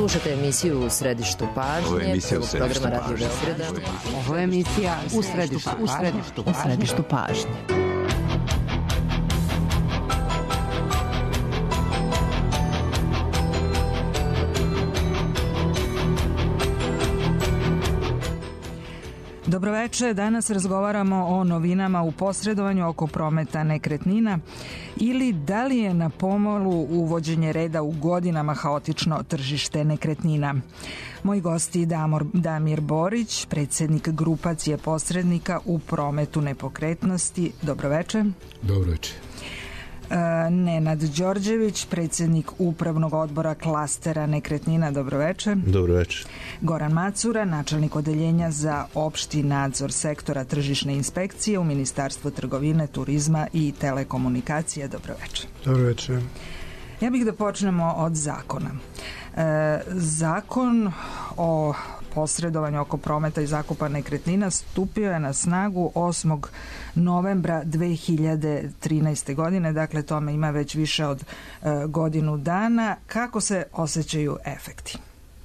Slušate emisiju U središtu pažnje, prvog programa Radio Beograda. Ovo je emisija U središtu pažnje. Dobroveče, danas razgovaramo o novinama u posredovanju oko prometa nekretnina ili da li je na pomolu uvođenje reda u godinama haotično tržište nekretnina. Moji gosti Damir Borić, predsjednik grupacije posrednika u prometu nepokretnosti. Dobroveče. Dobroveče. Nenad Đorđević, predsjednik upravnog odbora klastera nekretnina. Dobroveče. Dobroveče. Goran Macura, načelnik odeljenja za opšti nadzor sektora tržišne inspekcije u Ministarstvu trgovine, turizma i telekomunikacije. Dobroveče. Dobroveče. Ja bih da počnemo od zakona. Zakon o posredovanju oko prometa i zakupa nekretnina stupio je na snagu 8. novembra 2013. godine, dakle tome ima već više od godinu dana. Kako se osjećaju efekti?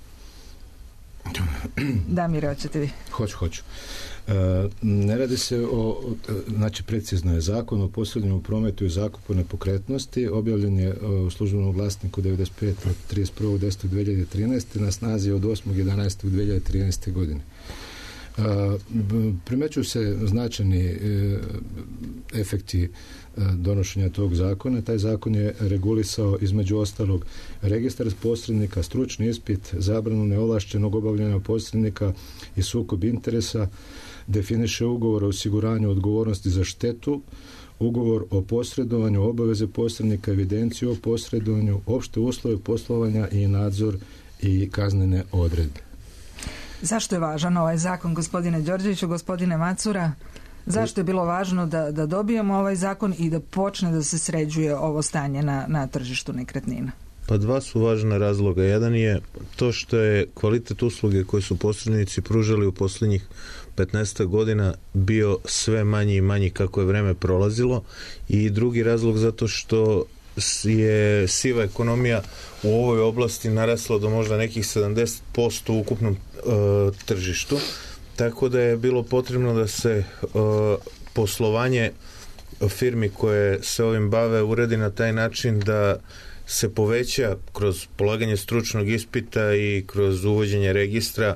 Damire, hoćete vi? Hoću. Ne radi se znači precizno je Zakon o posredovanju prometu i zakupu nepokretnosti, objavljen je u Službenom glasniku 95 od 31.10.2013. na snazi od 8.11.2013. godine. Primećuju se značajni efekti donošenja tog zakona. Taj zakon je regulisao između ostalog registar posrednika, stručni ispit, zabranu neovlašćenog obavljanja posrednika i sukob interesa, definiše ugovor o osiguranju odgovornosti za štetu, ugovor o posredovanju, obaveze posrednika, evidenciju o posredovanju, opšte uslove poslovanja i nadzor i kaznene odredbe. Zašto je važan ovaj zakon, gospodine Đorđeviću, gospodine Macura? Zašto je bilo važno da dobijemo ovaj zakon i da počne da se sređuje ovo stanje na tržištu nekretnina? Pa dva su važna razloga. Jedan je to što je kvalitet usluge koje su posrednici pružali u posljednjih 15 godina bio sve manji i manji kako je vreme prolazilo, i drugi razlog zato što je siva ekonomija u ovoj oblasti narasla do možda nekih 70% u ukupnom tržištu, tako da je bilo potrebno da se poslovanje firmi koje se ovim bave uredi na taj način da se poveća kroz polaganje stručnog ispita i kroz uvođenje registra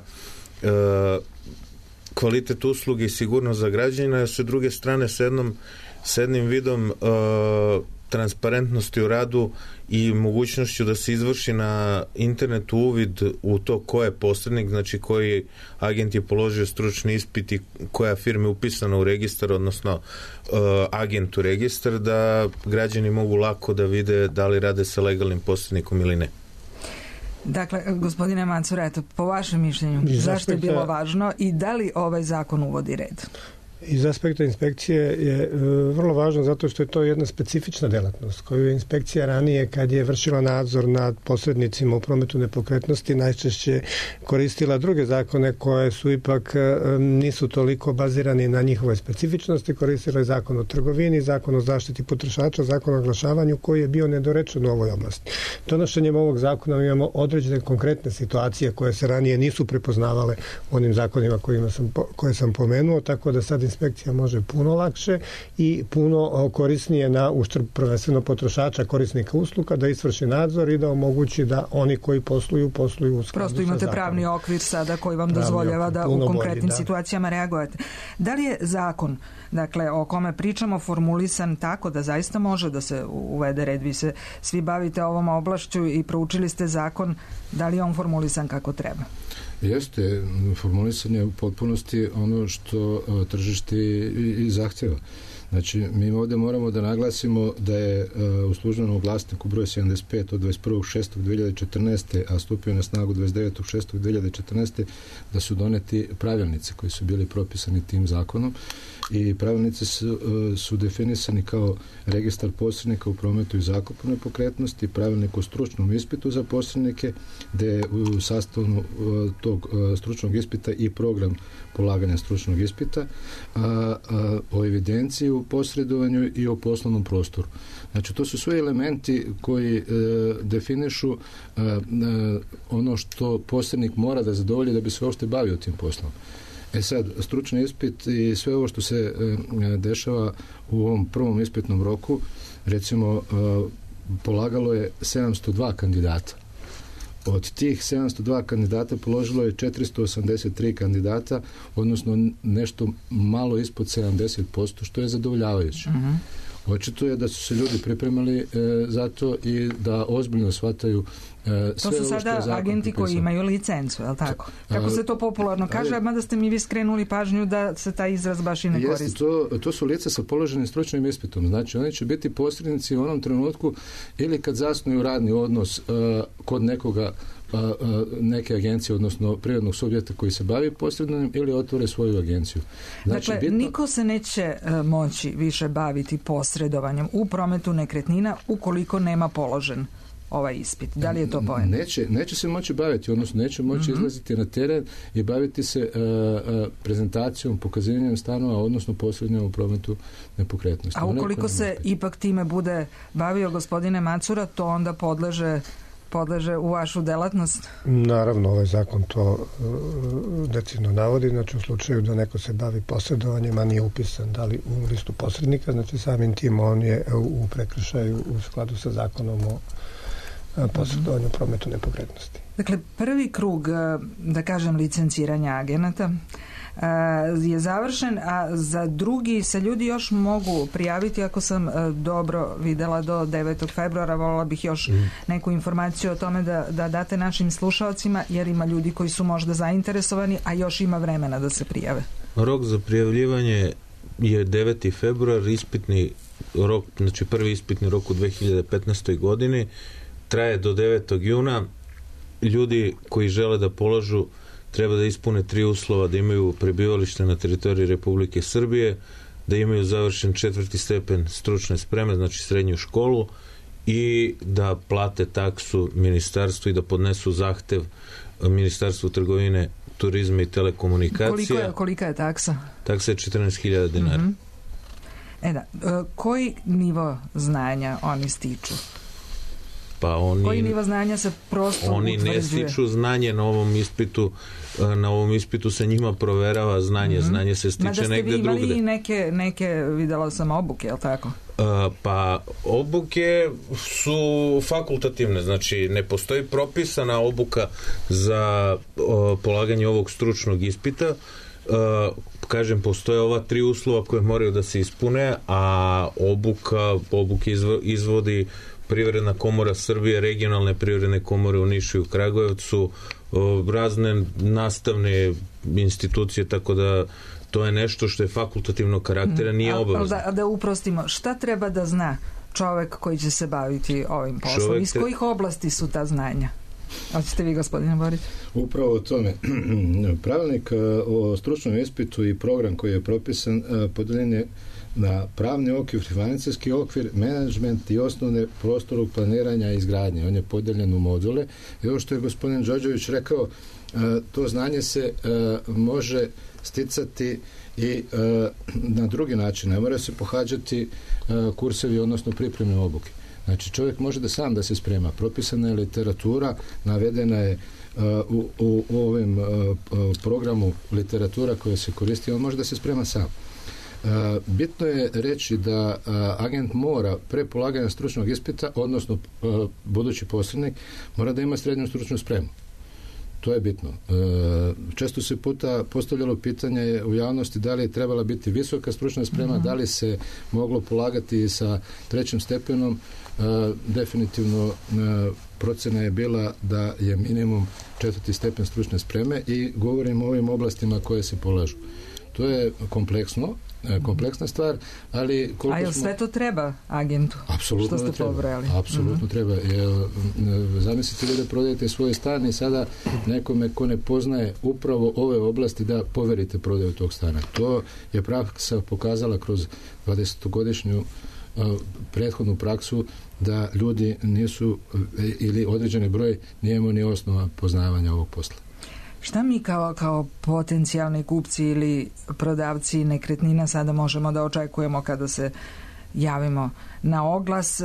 kvalitet usluge i sigurnost za građana, a sa druge strane s jednim vidom transparentnosti u radu i mogućnošću da se izvrši na internetu uvid u to ko je posrednik, znači koji agent je položio stručni ispit i koja firma je upisana u registar, odnosno agent u registar, da građani mogu lako da vide da li rade sa legalnim posrednikom ili ne. Dakle, gospodine Macura, po vašem mišljenju, zašto je bilo važno i da li ovaj zakon uvodi red? Iz aspekta inspekcije je vrlo važno zato što je to jedna specifična delatnost koju je inspekcija ranije, kad je vršila nadzor nad posrednicima u prometu nepokretnosti, najčešće koristila druge zakone koje su ipak nisu toliko bazirani na njihove specifičnosti. Koristila je zakon o trgovini, zakon o zaštiti potrošača, zakon o oglašavanju koji je bio nedorečen u ovoj oblasti. Donošenjem ovog zakona imamo određene konkretne situacije koje se ranije nisu prepoznavale onim zakonima koje sam pomenuo, tako da sad inspekcija može puno lakše i puno korisnije na uštrb prvenstveno potrošača, korisnika usluga, da izvrši nadzor i da omogući da oni koji posluju u skladu sa zakonom. Prosto imate pravni okvir sada koji vam dozvoljava da u konkretnim situacijama reagujete. Da li je zakon, dakle, o kome pričamo, formulisan tako da zaista može da se uvede red? Vi se svi bavite ovom oblašću i proučili ste zakon. Da li je on formulisan kako treba? Jeste, formulisan je u potpunosti ono što tržište i zahtjeva. Znači, mi ovdje moramo da naglasimo da je u Službenom glasniku broj 75 od 21.6.2014. a stupio na snagu 29.6.2014. da su doneti pravilnici koji su bili propisani tim zakonom i pravilnici su definisani kao registar posrednika u prometu i zakupu nepokretnosti, pravilnik o stručnom ispitu za posrednike, gde je u sastavu tog stručnog ispita i program polaganja stručnog ispita, o evidenciji u posredovanju i o poslovnom prostoru. Znači, to su sve elementi koji definišu ono što posrednik mora da zadovolji da bi se uopšte bavio tim poslom. Sad, stručni ispit i sve ovo što se dešava u ovom prvom ispitnom roku, recimo, polagalo je 702 kandidata. Od tih 702 kandidata položilo je 483 kandidata, odnosno nešto malo ispod 70%, što je zadovoljavajuće. Očito je da su se ljudi pripremali za to i da ozbiljno shvataju to su sada agenti koji imaju licencu, je li tako? Kako se to popularno kaže, mada ste mi vi skrenuli pažnju da se taj izraz baš i ne koristi. To su lica sa položenim stručnim ispitom. Znači, oni će biti posrednici u onom trenutku ili kad zasnuju radni odnos kod neke agencije, odnosno privatnog subjekta koji se bavi posredovanjem, ili otvore svoju agenciju. Znači, dakle, niko se neće moći više baviti posredovanjem u prometu nekretnina ukoliko nema položen ovaj ispit. Da li je to poenta? Neće se moći baviti, odnosno neće moći izlaziti na teren i baviti se prezentacijom, pokazivanjem stanova, odnosno posredovanjem u prometu nepokretnosti. A ukoliko se ipak time bude bavio gospodine Macura, to onda podleže u vašu delatnost? Naravno, ovaj zakon to decidno navodi, znači u slučaju da neko se bavi posredovanjem, a nije upisan da li u listu posrednika, znači samim tim on je u prekršaju u skladu sa zakonom o posredovanju prometu nepokretnosti. Dakle, prvi krug, da kažem, licenciranja agenata je završen, a za drugi se ljudi još mogu prijaviti, ako sam dobro videla, do 9. februara. Volila bih još neku informaciju o tome da date našim slušalcima, jer ima ljudi koji su možda zainteresovani, a još ima vremena da se prijave. Rok za prijavljivanje je 9. februar, ispitni rok, znači prvi ispitni rok u 2015. godini traje do 9. juna. Ljudi koji žele da polažu treba da ispune 3 uslova: da imaju prebivalište na teritoriji Republike Srbije, da imaju završen 4. stepen stručne spreme, znači srednju školu, i da plate taksu ministarstvu i da podnesu zahtev Ministarstvu trgovine, turizma i telekomunikacija. Kolika je taksa? Taksa je 14.000 dinara. Koji nivo znanja oni stiču? Koji nivo znanja se prosto utvrđuje? Oni ne stiču znanje na ovom ispitu. Na ovom ispitu se njima proverava znanje. Znanje se stiče negde drugde. Mada ste vi imali neke, videla sam, obuke, je li tako? Pa obuke su fakultativne, znači ne postoji propisana obuka za polaganje ovog stručnog ispita. Kažem, postoje ova 3 uslova koje moraju da se ispune, a obuke izvodi Privredna komora Srbije, regionalne privredne komore u Nišu i u Kragujevcu, razne nastavne institucije, tako da to je nešto što je fakultativnog karaktera, nije obavezno. Da uprostimo, šta treba da zna čovek koji će se baviti ovim poslom? Iz kojih oblasti su ta znanja? Hoćete vi, gospodine Borić? Upravo o tome. Pravilnik o stručnom ispitu i program koji je propisan podeljen je na pravni okvir, financijski okvir, menadžment i osnovne prostornog planiranja i izgradnje. On je podeljen u module. I ovo što je gospodin Đorđević rekao, to znanje se može sticati i na drugi način. Ne mora se pohađati kursevi, odnosno pripremne obuke. Znači, čovjek može da sam da se sprema. Propisana je literatura, navedena je u ovim programu literatura koja se koristi, on može da se sprema sam. Bitno je reći da agent mora pre polaganja stručnog ispita, odnosno budući posrednik, mora da ima srednju stručnu spremu. To je bitno. Često se puta postavljalo pitanje u javnosti da li je trebala biti visoka stručna sprema, da li se moglo polagati sa 3. stepenom. Definitivno procena je bila da je minimum 4. stepen stručne spreme i govorim o ovim oblastima koje se polažu. To je kompleksno kompleksna stvar, ali a jel sve to treba agentu? Apsolutno što ste pobrali? Apsolutno treba. Zamislite vi da prodajete svoje stan i sada nekome ko ne poznaje upravo ove oblasti da poverite prodaju tog stana. To je praksa pokazala kroz 20-godišnju prethodnu praksu da ljudi nisu ili određeni broj nije imao ni osnova poznavanja ovog posla. Šta mi kao potencijalni kupci ili prodavci nekretnina sada možemo da očekujemo kada se javimo na oglas?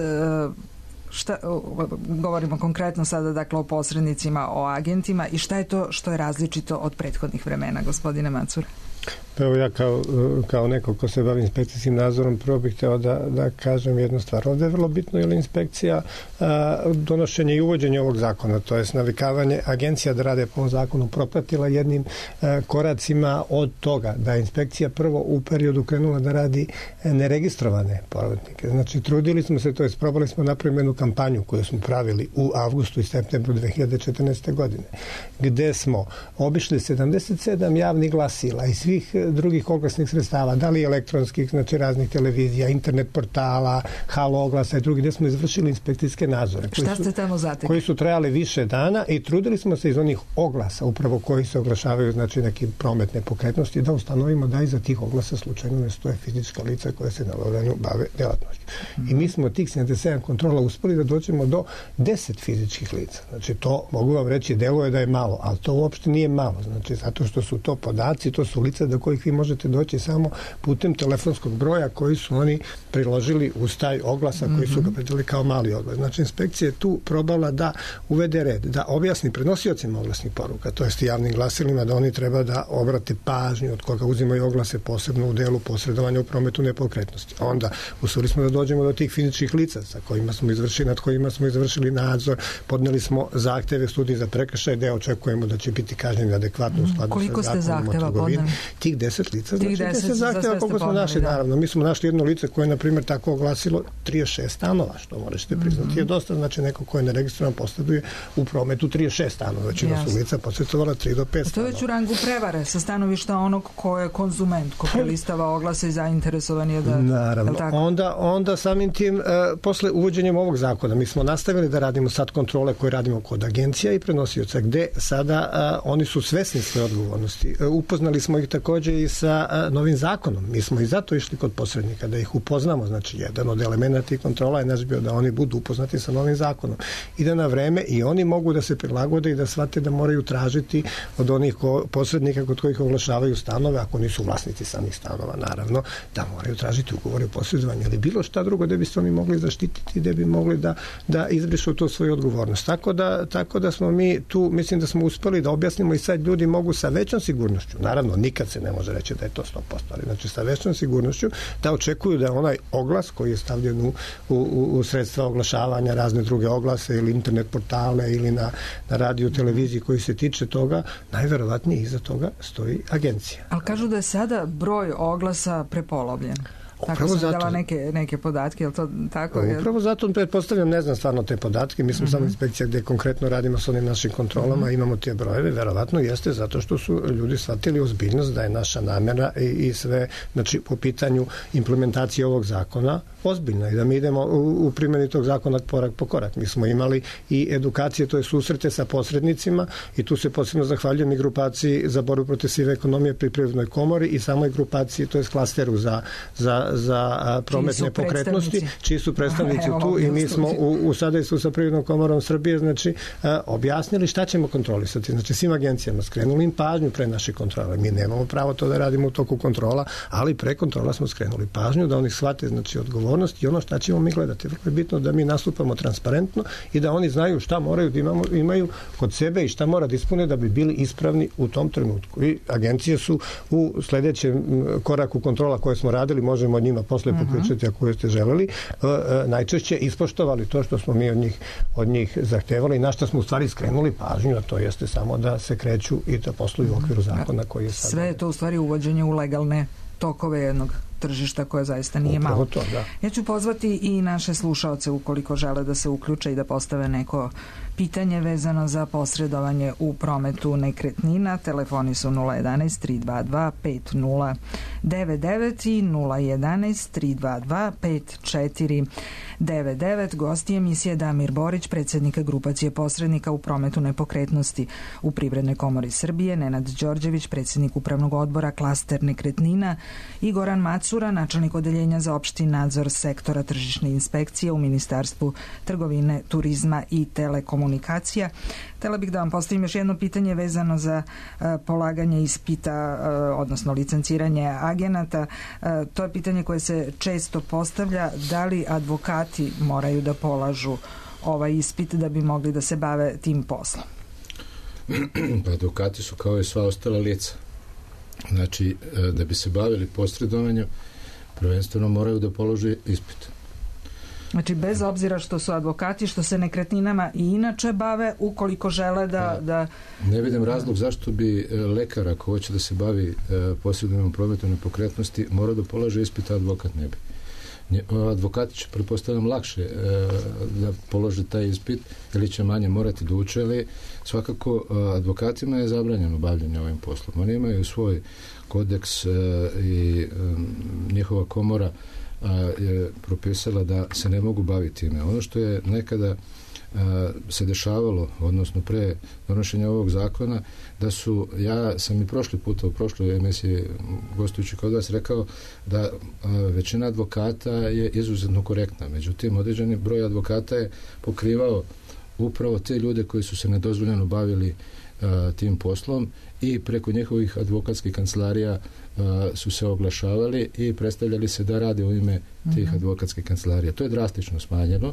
Govorimo konkretno sada dakle o posrednicima, o agentima i šta je to što je različito od prethodnih vremena, gospodine Macura? Evo ja kao neko ko se bavi inspekcijskim nadzorom, prvo bih hteo da kažem jednu stvar. Ovdje je vrlo bitno ili inspekcija donošenje i uvođenje ovog zakona, to je navikavanje agencija da rade po ovom zakonu, propratila jednim koracima od toga da je inspekcija prvo u periodu krenula da radi neregistrovane povratnike. Znači trudili smo se, to je probali smo napraviti jednu kampanju koju smo pravili u avgustu i septembru 2014. godine, gde smo obišli 77 javnih glasila i svih drugih oglasnih sredstava, da li elektronskih, znači raznih televizija, internet portala, halo oglasa i drugi, gdje smo izvršili inspekcijske nadzore. Šta ste tamo zatekli? Koji su trajali više dana i trudili smo se iz onih oglasa, upravo koji se oglašavaju, znači neki promet nepokretnosti, da ustanovimo da iza tih oglasa slučajno ne stoje fizička lica koje se na obavljanju bave djelatnošću. I mi smo od tih 77 kontrola uspeli da dođemo do 10 fizičkih lica. Znači to, mogu vam reći, deluje da je malo, ali to uopšte nije malo. Znači zato što su to podaci, to su lica do kojih vi možete doći samo putem telefonskog broja koji su oni priložili uz taj oglasa koji su ga predali kao mali oglas. Znači inspekcija je tu probala da uvede red, da objasni prenosiocima oglasnih poruka, to jest javnim glasilima, da oni treba da obrate pažnju od koga uzimaju oglase, posebno u delu posredovanja u prometu nepokretnosti. Onda uspeli smo da dođemo do tih fizičkih lica sa kojima smo izvršili, nad kojima smo izvršili nadzor, podneli smo zahteve studije za prekršaj, gde očekujemo da će biti kažnjeni adekvatno u skladu koliko sa zakonom o trgovini. Tih 10 lica, znači 10 zahteva koliko smo našli, naravno. Mi smo našli jedno lice koje je, na primjer, tako oglasilo 36 stanova, što možete priznati. Je dosta, znači neko koje je neregistrovan posjeduje u prometu 36 stanova. Većina su lica posjedovala 3 do 5 stanova. To je već u rangu prevare sa stanovišta onog ko je konzument, ko prelistava oglase i zainteresovan je da... Naravno. Onda samim tim, posle uvođenjem ovog zakona, mi smo nastavili da radimo sad kontrole koje radimo kod agencija i prenosioca, gde sada oni su svesni svoje odgovornosti. Upoznali smo ih također i sa novim zakonom. Mi smo i zato išli kod posrednika, da ih upoznamo. Znači, jedan od elemenata i kontrola je naš bio da oni budu upoznati sa novim zakonom. I da na vreme i oni mogu da se prilagode i da shvate da moraju tražiti od onih posrednika kod kojih oglašavaju stanove, ako nisu vlasnici samih stanova, naravno, da moraju tražiti ugovore o posredovanju ili bilo šta drugo da bi se oni mogli zaštititi, da bi mogli da izbrišu to svoju odgovornost. Tako da smo mi tu, mislim da smo uspeli da objasnimo i sad ljudi mogu sa većom sigurnošću, naravno, nikad se ne može reći da je to 100%, ali znači sa većom sigurnošću da očekuju da onaj oglas koji je stavljen u sredstva oglašavanja, razne druge oglase ili internet portale ili na radio, televiziji koji se tiče toga, najverovatnije iza toga stoji agencija. Ali kažu da je sada broj oglasa prepolovljen. Tako sam dala neke podatke, je li to tako? Upravo zato pretpostavljam, ne znam stvarno te podatke, mi smo samo inspekcija gdje konkretno radimo s onim našim kontrolama, imamo te brojeve, verovatno jeste zato što su ljudi shvatili ozbiljnost da je naša namjera i sve, znači po pitanju implementacije ovog zakona ozbiljna i da mi idemo u primjeni tog zakona korak po korak. Mi smo imali i edukacije, to je susrete sa posrednicima i tu se posebno zahvaljujem i grupaciji za borbu protiv sive ekonomije pri Privrednoj komori i samoj grupaciji, to je klasteru za promet nepokretnosti, čiji su predstavnici tu i mi smo u sadejstvu sa Privrednom komorom Srbije, znači objasnili šta ćemo kontrolisati. Znači svim agencijama skrenuli im pažnju pre naše kontrole. Mi nemamo pravo to da radimo u toku kontrola, ali pre kontrola smo skrenuli pažnju da oni shvate, znači odgovornost i ono šta ćemo mi gledati. Vrlo je bitno da mi nastupamo transparentno i da oni znaju šta moraju da imaju kod sebe i šta mora da ispune da bi bili ispravni u tom trenutku. I agencije su u sljedećem koraku kontrola koje smo radili, možemo od njima posle popričati ako ste želeli, najčešće ispoštovali to što smo mi od njih zahtevali i na što smo u stvari skrenuli pažnju, a to jeste samo da se kreću i da posluju u okviru zakona koji je sad. Sve je to u stvari uvođenje u legalne tokove jednog tržišta koje zaista nije malo. To, da. Ja ću pozvati i naše slušaoce ukoliko žele da se uključe i da postave neko pitanje vezano za posredovanje u prometu nekretnina. Telefoni su 011 322 5099 i 011 322 5499. Gost je emisije Damir Borić, predsjednika grupacije posrednika u prometu nepokretnosti u Privrednoj komori Srbije, Nenad Đorđević, predsjednik upravnog odbora Klaster nekretnina i Goran Macura, načelnik odeljenja za opšti nadzor sektora tržišne inspekcije u Ministarstvu trgovine, turizma i telekomunikacija. Htela bih da vam postavim još jedno pitanje vezano za polaganje ispita, odnosno licenciranje agenata. To je pitanje koje se često postavlja. Da li advokati moraju da polažu ovaj ispit da bi mogli da se bave tim poslom? Pa advokati su kao i sva ostala lica. Znači, da bi se bavili posredovanjem, prvenstveno moraju da polože ispit. Znači, bez obzira što su advokati, što se nekretninama i inače bave, ukoliko žele da... Ne vidim razlog zašto bi lekar, ako hoće da se bavi posredovanjem prometu nepokretnosti, mora da polaže ispit, a advokat ne bi. Advokati će, pretpostavljam, lakše da polože taj ispit ili će manje morati da uče, ali svakako advokatima je zabranjeno bavljanje ovim poslom. Oni imaju svoj kodeks i njihova komora je propisala da se ne mogu baviti time. Ono što je nekada se dešavalo, odnosno pre donošenja ovog zakona, da su, ja sam i prošli puta u prošloj emisiji gostujući kod vas rekao da većina advokata je izuzetno korektna. Međutim, određeni broj advokata je pokrivao upravo te ljude koji su se nedozvoljeno bavili tim poslom i preko njihovih advokatskih kancelarija su se oglašavali i predstavljali se da rade u ime tih advokatskih kancelarija. To je drastično smanjeno.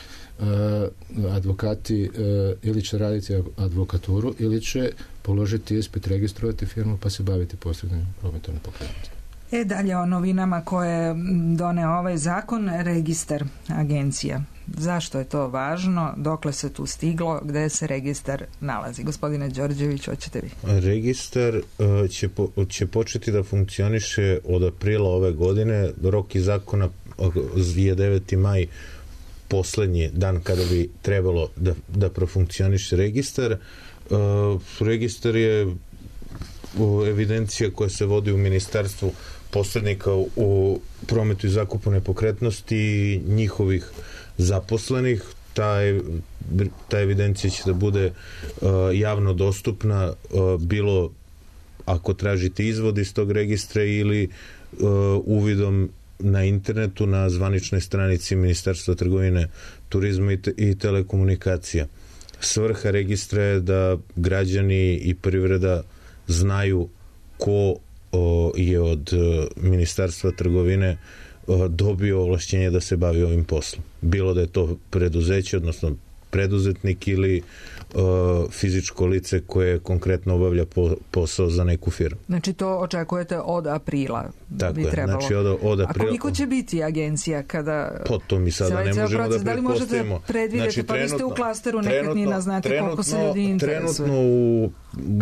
Advokati ili će raditi advokaturu ili će položiti ispit, registrovati firmu pa se baviti posredovanjem prometu nepokretnosti. Dalje o novinama koje doneo ovaj zakon, registar agencija. Zašto je to važno? Dokle se tu stiglo? Gde se registar nalazi? Gospodine Đorđević, hoćete vi? Registar će početi da funkcioniše od aprila ove godine. Rok iz zakona je 9. maj, poslednji dan kada bi trebalo da profunkcioniše registar. Registar je evidencija koja se vodi u Ministarstvu posrednika u prometu i zakupu nepokretnosti i njihovih zaposlenih. Ta evidencija će da bude javno dostupna, bilo ako tražite izvod iz tog registra ili uvidom na internetu, na zvaničnoj stranici Ministarstva trgovine, turizma i telekomunikacija. Svrha registra je da građani i privreda znaju ko je od Ministarstva trgovine dobio ovlašćenje da se bavi ovim poslom. Bilo da je to preduzeće, odnosno preduzetnik ili fizičko lice koje konkretno obavlja posao za neku firmu. Znači to očekujete od aprila? Tako bi je, trebalo. znači od aprila. A koliko će biti agencija kada... To mi sada ne možemo da pretpostavimo. Da li možete predvidjeti, znači, pa vi ste u klasteru nekretnina, znate koliko se ljudi interesuje. Trenutno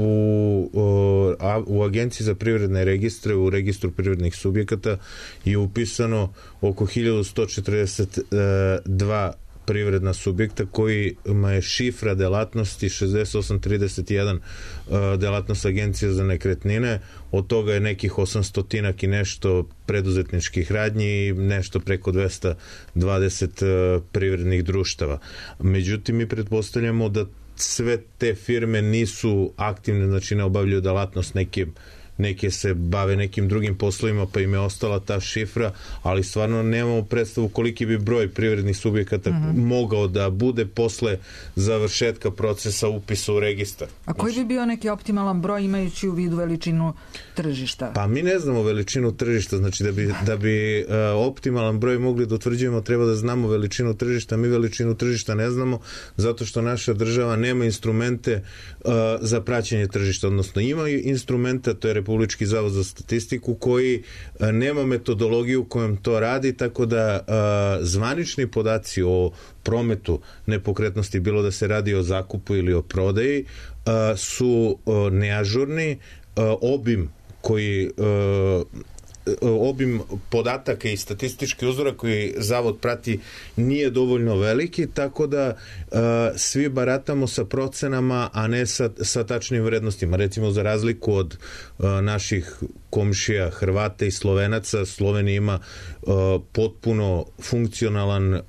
u Agenciji za privredne registre, u registru privrednih subjekata je upisano oko 1142 privredna subjekta kojima je šifra delatnosti 6831 delatnost Agencije za nekretnine. Od toga je nekih 800 i nešto preduzetničkih radnji i nešto preko 220 privrednih društava. Međutim, mi pretpostavljamo da sve te firme nisu aktivne, znači ne obavljaju delatnost, neke se bave nekim drugim poslovima pa im je ostala ta šifra, ali stvarno nemamo predstavu koliki bi broj privrednih subjekata mogao da bude posle završetka procesa upisa u registar. A koji bi bio neki optimalan broj imajući u vidu veličinu tržišta? Pa mi ne znamo veličinu tržišta, znači da bi optimalan broj mogli da utvrđujemo treba da znamo veličinu tržišta. Mi veličinu tržišta ne znamo zato što naša država nema instrumente za praćenje tržišta, odnosno ima instrumenta, to je Republički zavod za statistiku koji nema metodologiju kojom to radi, tako da zvanični podaci o prometu nepokretnosti, bilo da se radi o zakupu ili o prodaji, su neažurni. Obim koji obim podataka i statistički uzorak koji Zavod prati nije dovoljno veliki, tako da svi baratamo sa procenama, a ne sa tačnim vrednostima. Recimo, za razliku od naših komšija Hrvata i Slovenaca, Slovenija ima potpuno funkcionalan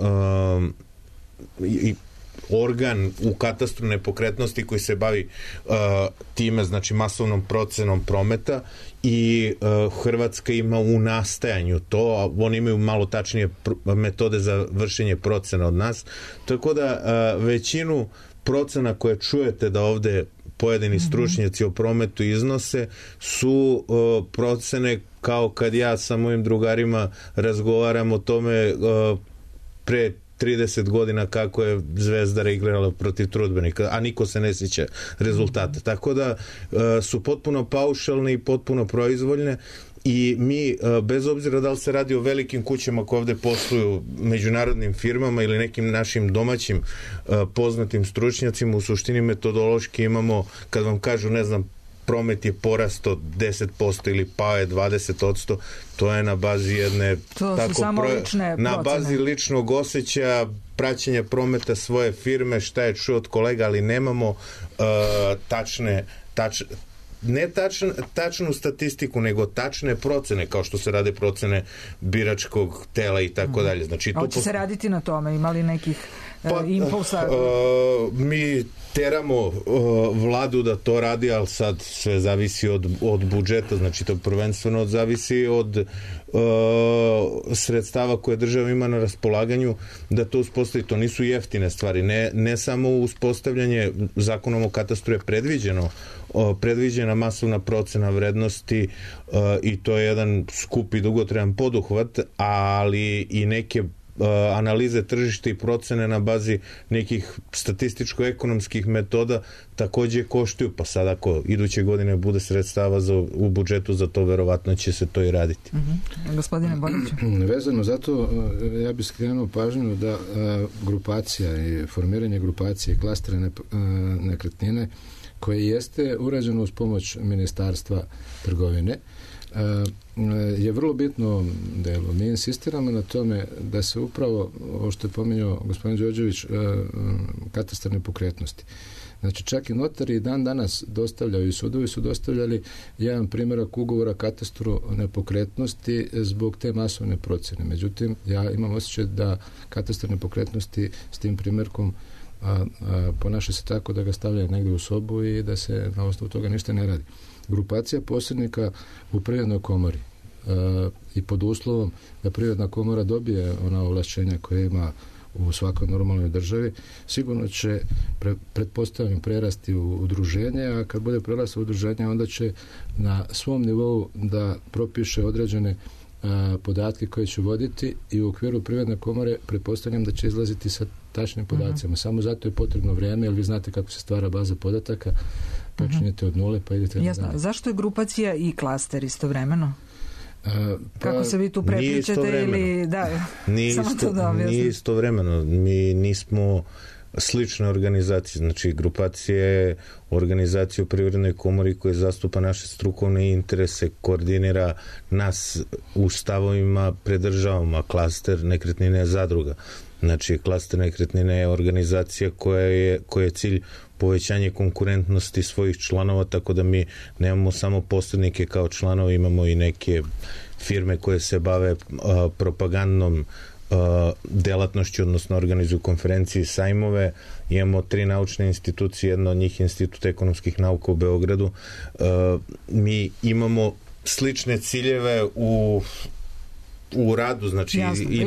i organ u katastru nepokretnosti koji se bavi time, znači masovnom procenom prometa, i Hrvatska ima u nastajanju to, a oni imaju malo tačnije metode za vršenje procena od nas, tako da većinu procena koje čujete da ovde pojedini stručnjaci o prometu iznose su procene kao kad ja sa mojim drugarima razgovaram o tome pre 30 godina kako je Zvezdara igrala protiv Trudbenika, a niko se ne sjeća rezultata. Tako da su potpuno paušalne i potpuno proizvoljne, i mi, bez obzira da li se radi o velikim kućama koje ovde posluju, međunarodnim firmama ili nekim našim domaćim poznatim stručnjacima, u suštini metodološki imamo, kad vam kažu, ne znam, promet je porastao 10% ili pao je 20%, to je na bazi jedne na bazi ličnog osjećaja, praćenja prometa svoje firme, šta je čuo od kolega, ali nemamo tačnu statistiku, nego tačne procene, kao što se rade procene biračkog tela i tako dalje. Znači, a hoće se raditi na tome? Imali nekih impulsa? Mi teramo vladu da to radi, ali sad sve zavisi od budžeta, znači to prvenstveno zavisi od sredstava koje država ima na raspolaganju da to uspostavi. To nisu jeftine stvari, ne samo uspostavljanje, zakonom o katastru je predviđena masovna procena vrednosti i to je jedan skup i dugotreban poduhvat, ali i neke analize tržišta i procene na bazi nekih statističko-ekonomskih metoda takođe koštuju, pa sad ako iduće godine bude sredstava u budžetu za to, verovatno će se to i raditi. Gospodine Boriću. Vezano za to, ja bih skrenuo pažnju da grupacija i formiranje grupacije i klastere nekretnine koje jeste urađeno uz pomoć Ministarstva trgovine je vrlo bitno delo. Mi insistiramo na tome da se upravo, ovo što je pominjao gospodin Đorđević, katastar nepokretnosti. Znači, čak i notari i dan danas dostavljaju, i sudovi su dostavljali jedan primjerak ugovora katastru nepokretnosti zbog te masovne procene. Međutim, ja imam osjećaj da katastar nepokretnosti s tim primjerkom ponaša se tako da ga stavlja negdje u sobu i da se na osnovu toga ništa ne radi. Grupacija posrednika u Privrednoj komori i pod uslovom da Privredna komora dobije ona ovlašćenja koje ima u svakoj normalnoj državi, sigurno će pretpostavljam prerasti u udruženje, a kad bude prerast u udruženje, onda će na svom nivou da propiše određene podatke koje će voditi i u okviru Privredne komore pretpostavljam da će izlaziti sa tačnim podacima. Samo zato je potrebno vrijeme, jer vi znate kako se stvara baza podataka, počinjete od nule pa idete na dalje. Zašto je grupacija i klaster istovremeno? Kako se vi tu prepličete ili nije istovremeno. Mi nismo slične organizacije. Znači, grupacija je organizacija u Privrednoj komori koja zastupa naše strukovne interese, koordinira nas u stavovima pred državom, a klaster nekretnine je zadruga. Znači, klaster nekretnine je organizacija koja je cilj povećanje konkurentnosti svojih članova, tako da mi nemamo samo posrednike kao članovi, imamo i neke firme koje se bave propagandnom delatnošću, odnosno organizuju konferencije i sajmove. Imamo 3 naučne institucije, jedna od njih je Institut ekonomskih nauka u Beogradu. Mi imamo slične ciljeve u radu, znači i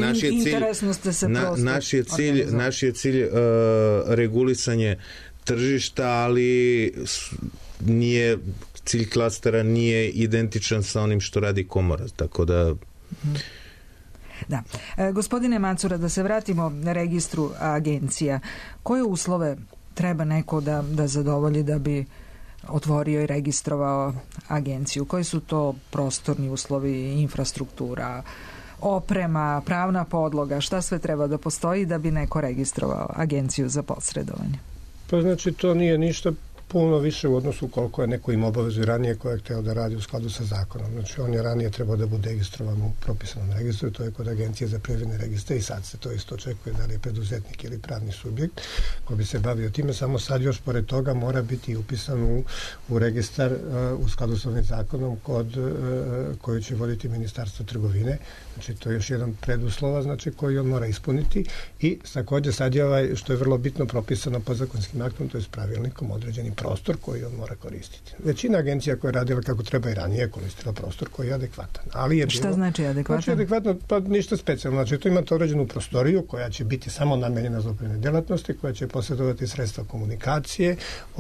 naš je cilj regulisanje tržišta, ali nije cilj klastera nije identičan sa onim što radi komora, tako da Da. Gospodine Macura, da se vratimo registru agencija. Koje uslove treba neko da zadovolji da bi otvorio i registrovao agenciju? Koji su to prostorni uslovi, infrastruktura, oprema, pravna podloga? Šta sve treba da postoji da bi neko registrovao agenciju za posredovanje? Pa znači to nije ništa puno više u odnosu koliko je neko im obavezu i ranije koja je hteo da radi u skladu sa zakonom. Znači, on je ranije trebao da bude registrovan u propisanom registru, to je kod Agencije za privredne registre i sad se to isto očekuje da li je preduzetnik ili pravni subjekt ko bi se bavio time, samo sad još pored toga mora biti upisan u registar u skladu sa ovim zakonom koju će voditi Ministarstvo trgovine. Znači, to je još jedan preduslova, znači, koji on mora ispuniti i također sad je što je vrlo bitno propisano podzakonskim aktom, to je s pravilnikom određeni prostor koji on mora koristiti. Većina agencija koja je radila kako treba i ranije koristila prostor koji je adekvatan. Ali je Šta znači adekvatan? Znači adekvatno, pa ništa specijalno. Znači, tu imate određenu prostoriju koja će biti samo namenjena za opredne djelatnosti, koja će posjedovati sredstva komunikacije,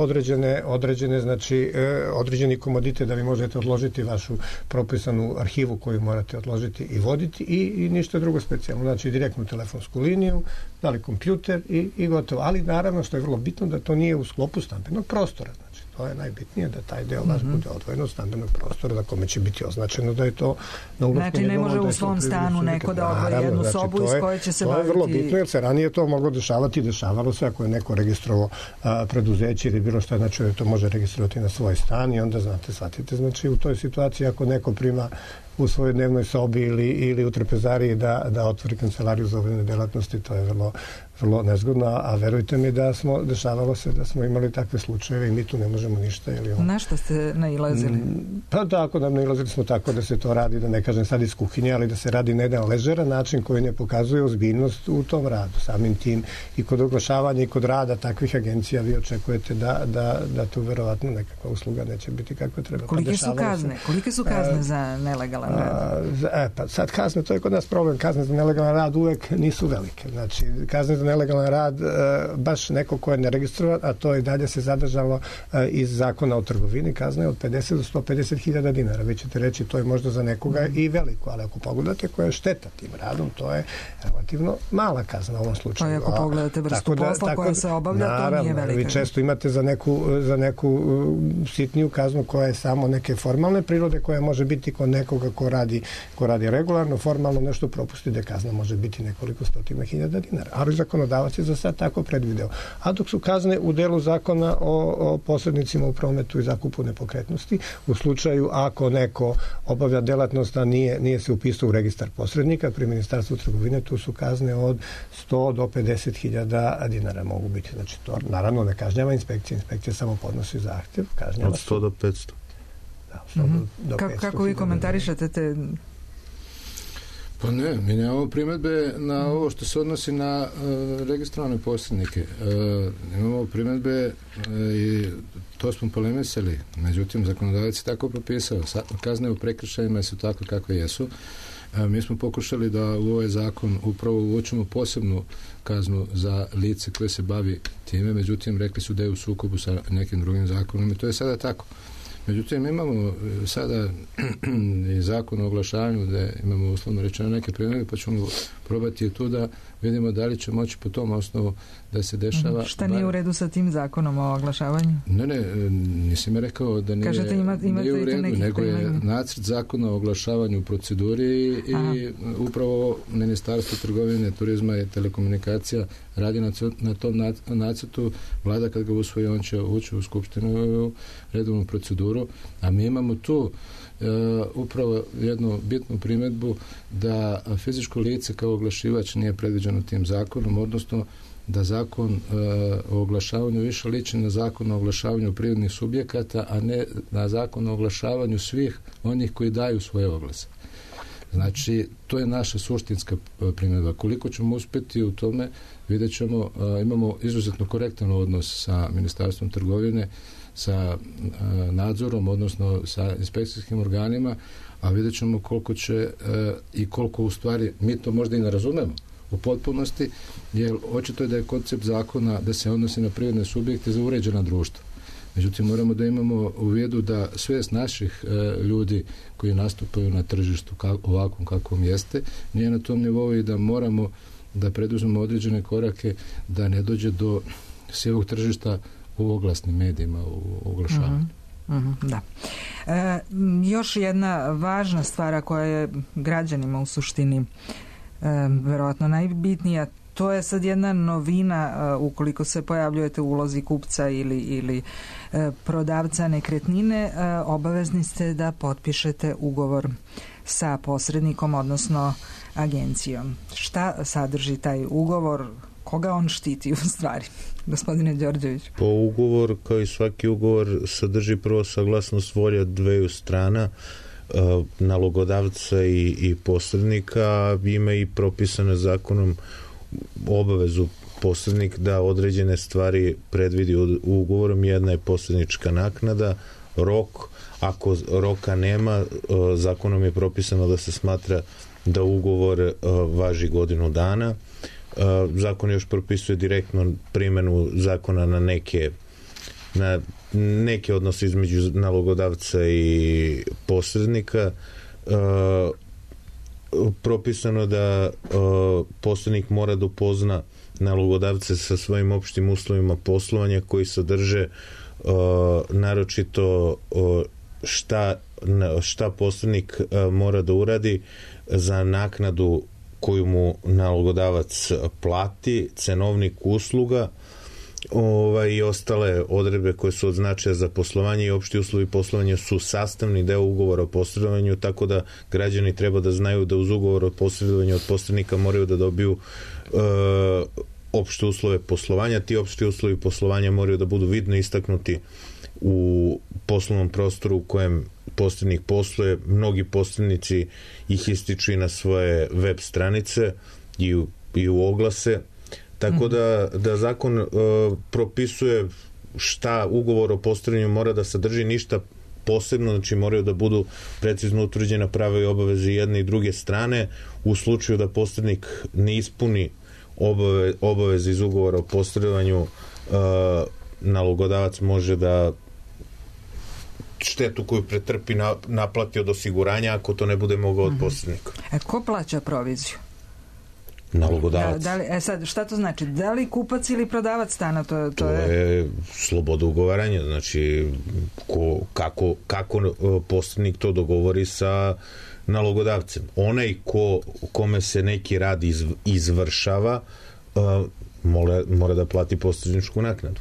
određene znači, određeni komodite da vi možete odložiti vašu propisanu arhivu koju morate odložiti i voditi i ništa drugo specijalno. Znači, direktnu telefonsku liniju, da li kompjuter i gotovo. Ali naravno što je vrlo bitno da to nije u sklopu stambenog prostora. Znači, to je najbitnije da taj deo vaš bude odvojen od stambenog prostora na kome će biti označeno da je to na ulazku. Znači, ne može u svom stanu neko da odvoji jednu sobu iz koje će se baviti. To je vrlo bitno jer se ranije to moglo dešavalo se ako je neko registrovao preduzeće ili bilo šta, znači to može registrovati na svoj stan i onda shvatite, znači u toj situaciji ako neko prima u svojoj dnevnoj sobi ili u trpezariji da otvori kancelariju za obavljanje delatnosti, to je vrlo nezgodno, a verujte mi dešavalo se da smo imali takve slučajeve i mi tu ne možemo ništa. Na što ste nailazili? Pa tako da nailazili smo tako da se to radi, da ne kažem sad iz kuhinje, ali da se radi na jedan ležeran način koji ne pokazuje ozbiljnost u tom radu. Samim tim i kod oglašavanja i kod rada takvih agencija vi očekujete da tu verovatno nekakva usluga neće biti kako treba. Kolike su kazne za nelegalan rad? Pa sad kazne, to je kod nas problem. Kazne za nelegalan rad uvek nisu velike. Znači, kazne za nelegalan rad baš neko ko je neregistrovan, a to i dalje se zadržalo iz zakona o trgovini, kazna je od 50 do 150.000 dinara. Vi ćete reći, to je možda za nekoga i veliko, ali ako pogledate koja je šteta tim radom, to je relativno mala kazna u ovom slučaju. Pa ako pogledate vrstu posla koja se obavlja, to nije velika. Vi često imate za neku sitniju kaznu koja je samo neke formalne prirode, koja može biti kod nekoga ko radi regularno, formalno nešto propusti da kazna može biti nekoliko stotina hiljada dinara. Ali zakonodavac je za sad tako predvideo. A dok su kazne u delu zakona o posrednicima u prometu i zakupu nepokretnosti, u slučaju ako neko obavlja delatnost, a nije se upisao u registar posrednika pri Ministarstvu trgovine, tu su kazne od 100 do 50.000 dinara mogu biti. Znači, to naravno ne kažnjava inspekcija samo podnosi zahtjev. Od 100 do 500. Da, 100 do 500. Kako vi komentarišete te... Pa ne, mi nemamo primjedbe na ovo što se odnosi na registrovane posrednike. Imamo primjedbe i to smo polemisali. Međutim, zakonodavac je tako propisao. Kazne u prekršajima su tako kakve jesu. Mi smo pokušali da u ovaj zakon upravo uvučemo posebnu kaznu za lice koje se bavi time. Međutim, rekli su da je u sukobu sa nekim drugim zakonom i to je sada tako. Međutim, imamo sada i zakon o oglašavanju da imamo uslovno rečeno neke primjere, pa ćemo probati tu da vidimo da li će moći po tom osnovu da se dešava. Šta nije u redu sa tim zakonom o oglašavanju? Ne, nisam je rekao da nije, kažete, nije u redu, nego je nacrt zakona o oglašavanju u proceduri i upravo Ministarstvo trgovine, turizma i telekomunikacija radi na tom nacrtu. Vlada kad ga usvoji, on će ući u skupštinu u redovnu proceduru, a mi imamo tu upravo jednu bitnu primjedbu da fizičko lice kao oglašivač nije predviđeno tim zakonom, odnosno da zakon o oglašavanju više liči na zakon o oglašavanju privrednih subjekata, a ne na zakon o oglašavanju svih onih koji daju svoje oglase. Znači, to je naša suštinska primjedba. Koliko ćemo uspjeti u tome, vidjet ćemo. Imamo izuzetno korektan odnos sa Ministarstvom trgovine, sa nadzorom, odnosno sa inspekcijskim organima, a vidjet ćemo koliko će i koliko u stvari mi to možda i ne razumemo u potpunosti, jer očito je da je koncept zakona da se odnosi na privredne subjekte za uređena društva. Međutim, moramo da imamo u vidu da svijest naših ljudi koji nastupaju na tržištu ovakvom kakvom jeste, nije na tom nivou i da moramo da preduzmemo određene korake da ne dođe do sivog tržišta u oglasnim medijima, u oglašavanju. Da. Još jedna važna stvar koja je građanima u suštini verovatno najbitnija, To je sad jedna novina ukoliko se pojavljujete u ulozi kupca ili prodavca nekretnine, obavezni ste da potpišete ugovor sa posrednikom, odnosno agencijom. Šta sadrži taj ugovor? Koga on štiti u stvari, gospodine Đorđević? Po ugovor, kao i svaki ugovor, sadrži prvo saglasnost volje dveju strana, nalogodavca i posrednika. Ima i propisane zakonom obavezu posrednik da određene stvari predvidi ugovorom. Jedna je posrednička naknada, rok. Ako roka nema, zakonom je propisano da se smatra da ugovor važi godinu dana. Zakon još propisuje direktno primjenu zakona na neke odnose između nalogodavca i posrednika. Propisano da posrednik mora da upozna nalogodavce sa svojim opštim uslovima poslovanja koji sadrže naročito šta posrednik mora da uradi za naknadu koju mu nalogodavac plati, cenovnik usluga i ostale odredbe koje su od značaja za poslovanje i opšti uslovi poslovanja su sastavni deo ugovora o posredovanju, tako da građani treba da znaju da uz ugovor o posredovanju od posrednika moraju da dobiju opšte uslove poslovanja. Ti opšti uslovi poslovanja moraju da budu vidno istaknuti u poslovnom prostoru u kojem posrednik posluje. Mnogi posrednici ih ističu i na svoje web stranice i u oglase. Tako da zakon propisuje šta ugovor o posredovanju mora da sadrži, ništa posebno, znači moraju da budu precizno utvrđena prava i obaveze jedne i druge strane. U slučaju da posrednik ne ispuni obaveze iz ugovora o posredovanju, nalogodavac može da štetu koju pretrpi naplati od osiguranja ako to ne bude mogao od posrednika. Ko plaća proviziju? Nalogodavac. Sad, šta to znači? Da li kupac ili prodavac stana? To je sloboda ugovaranja. Znači, kako posrednik to dogovori sa nalogodavcem. Onaj kome se neki rad izvršava mora da plati posredničku naknadu.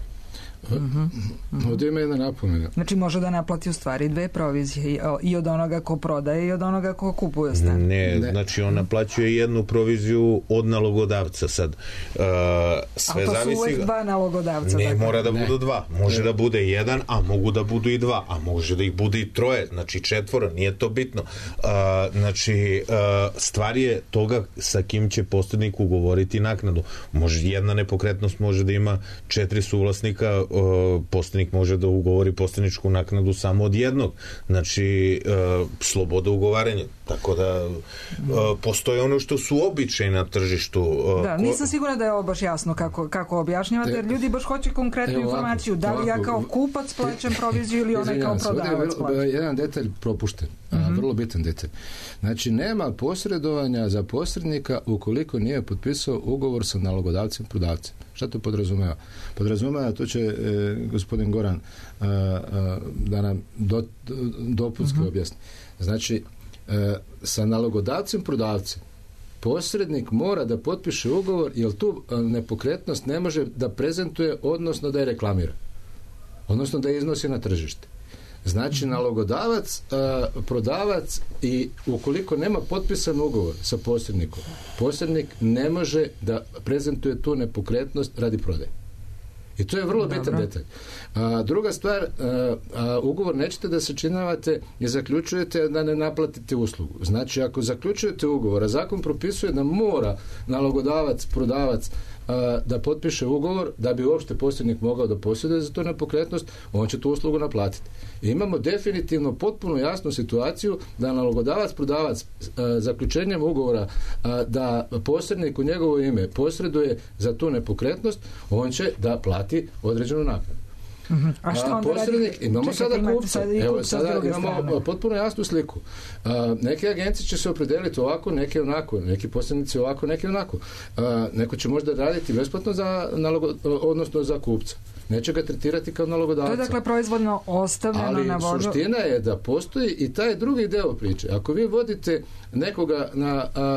Ovdje ima jedna napomena. Znači može da naplati u stvari dve provizije i od onoga ko prodaje i od onoga ko kupuje stan. Ne, znači on naplaćuje jednu proviziju od nalogodavca. Sad, sve to zavisi... su uvek dva nalogodavca. Ne, mora da budu dva. Može da bude jedan, a mogu da budu i dva. A može da ih bude i troje, znači četvoro, nije to bitno. Znači, stvar je toga sa kim će posrednik ugovoriti naknadu. Jedna nepokretnost može da ima 4 suvlasnika, posrednik može da ugovori posredničku naknadu samo od jednog. Znači, sloboda ugovaranja. Tako da postoje ono što su običaji na tržištu. Nisam sigurna da je ovo baš jasno kako objašnjavate, jer ljudi baš hoće konkretnu informaciju. Da li ja kao kupac plaćam proviziju ili onaj kao prodavac plaća? Jedan detalj propušten, vrlo bitan detalj. Znači, nema posredovanja za posrednika ukoliko nije potpisao ugovor sa nalogodavcem prodavcem. Šta to podrazumeva? Podrazumeva, to će gospodin Goran da nam dopunski objasni. Znači, sa nalogodavcem prodavcem posrednik mora da potpiše ugovor, jer tu nepokretnost ne može da prezentuje, odnosno da je reklamira, odnosno da je iznosi na tržište. Znači, nalogodavac, prodavac, i ukoliko nema potpisan ugovor sa posrednikom, posrednik ne može da prezentuje tu nepokretnost radi prodaje. I to je vrlo bitan detalj. Druga stvar, ugovor nećete da sačinjavate i zaključujete da ne naplatite uslugu. Znači, ako zaključujete ugovor, a zakon propisuje da mora nalogodavac, prodavac da potpiše ugovor da bi uopšte posrednik mogao da posjeduje za tu nepokretnost, on će tu uslugu naplatiti. I imamo definitivno potpuno jasnu situaciju da nalogodavac, prodavac zaključenjem ugovora da posrednik u njegovo ime posreduje za tu nepokretnost, on će da plati određenu naknadu. A što onda posrednik, imamo sada kupca. Evo, sada imamo potpuno jasnu sliku. Neke agencije će se opredeliti ovako, neke onako, neki posrednici ovako, neki onako. Neko će možda raditi besplatno odnosno za kupca. Neće ga tretirati kao nalogodavca. To je dakle proizvodno ostavljeno na vodu. Ali suština je da postoji i taj drugi deo priče. Ako vi vodite nekoga na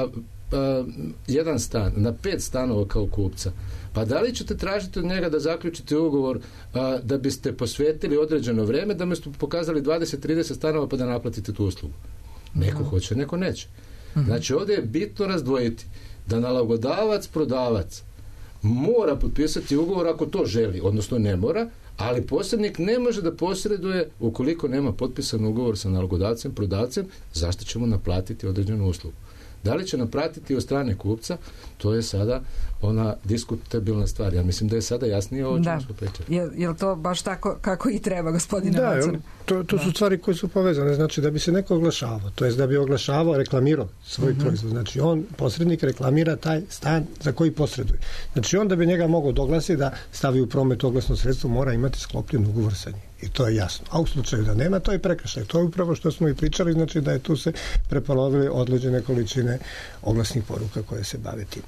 jedan stan na 5 stanova kao kupca, pa da li ćete tražiti od njega da zaključite ugovor da biste posvetili određeno vreme, da ste pokazali 20-30 stanova pa da naplatite tu uslugu? Neko hoće, neko neće. Znači, ovdje je bitno razdvojiti da nalogodavac, prodavac mora potpisati ugovor ako to želi, odnosno ne mora, ali posrednik ne može da posreduje ukoliko nema potpisan ugovor sa nalogodavcem, prodavcem, zašto ćemo naplatiti određenu uslugu. Da li će naplatiti od strane kupca, to je sada ona diskutabilna stvar. Ja mislim da je sada jasnije ovo čemu smo pričali. Je li to baš tako kako i treba, gospodine Macur? To su stvari koje su povezane. Znači, da bi se neko oglašavao, to jest da bi oglašavao, reklamirao svoj proizvod. Znači, posrednik reklamira taj stan za koji posreduje. Znači, on da bi njega mogao doglasiti da stavi u promet oglasno sredstvo, mora imati sklopljen ugovor sa njim. I to je jasno. A u slučaju da nema, to je prekršaj. To je upravo što smo i pričali, znači da je tu se prepolovili određene količine oglasnih poruka koje se bave tim.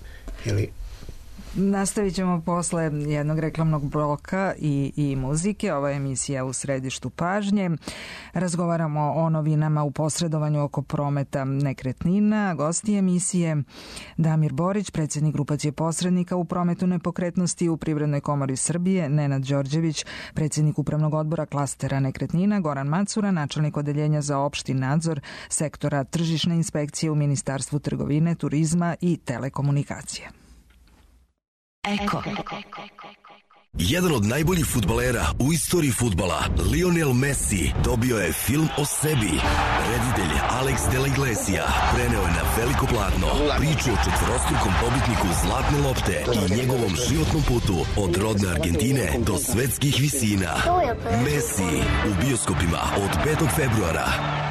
Nastavit ćemo posle jednog reklamnog bloka i muzike. Ova je emisija U središtu pažnje. Razgovaramo o novinama u posredovanju oko prometa nekretnina. Gosti emisije Damir Borić, predsjednik grupacije posrednika u prometu nepokretnosti u Privrednoj komori Srbije, Nenad Đorđević, predsjednik upravnog odbora klastera nekretnina, Goran Macura, načelnik odeljenja za opšti nadzor sektora tržišne inspekcije u Ministarstvu trgovine, turizma i telekomunikacije. Eko. Jedan od najboljih fudbalera u istoriji fudbala, Lionel Messi, dobio je film o sebi. Reditelj Alex de la Iglesia preneo je na veliko platno priču o četvorostrukom pobitniku Zlatne lopte i njegovom životnom putu od rodne Argentine do svetskih visina. Messi u bioskopima od 5. februara.